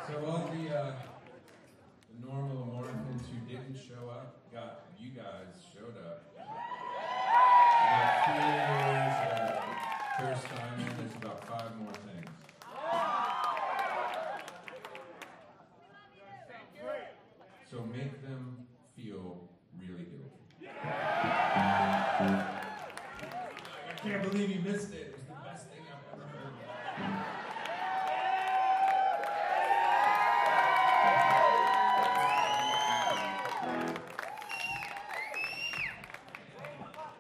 So all the normal Americans who didn't show up, you guys showed up. We got Fears, First Simon, there's about 5 more things. So make them feel really guilty. I can't believe you missed it.